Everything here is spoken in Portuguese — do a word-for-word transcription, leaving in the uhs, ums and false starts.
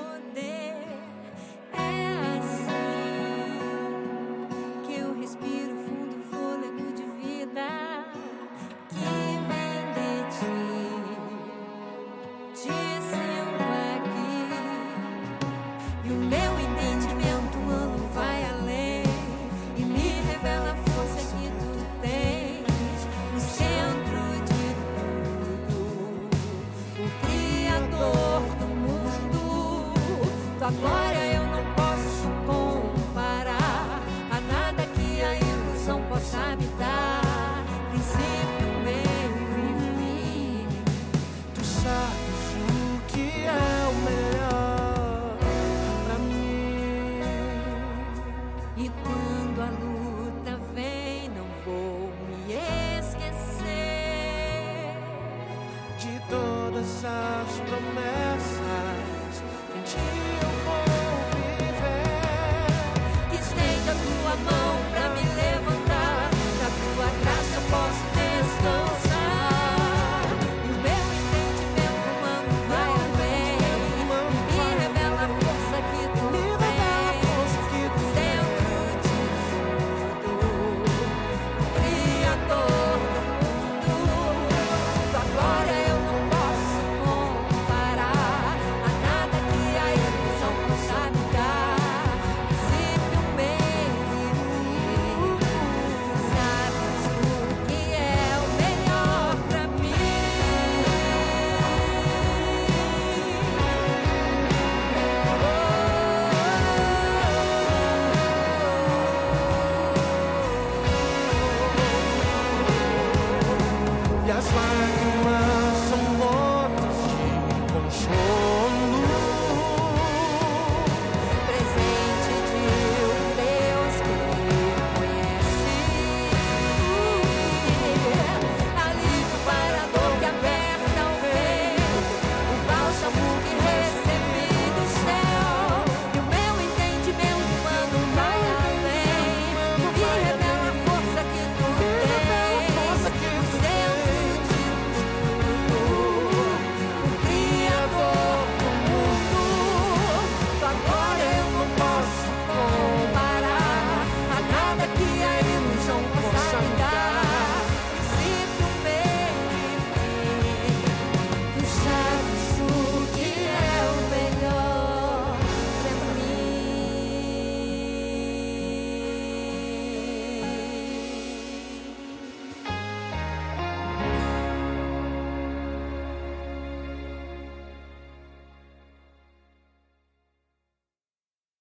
poder. É assim que eu respiro fundo fôlego de vida que vem de ti. Te sinto aqui e o meu entendimento humano vai além e me revela a força que tu tens no centro de tudo, o Criador do mundo. Tua glória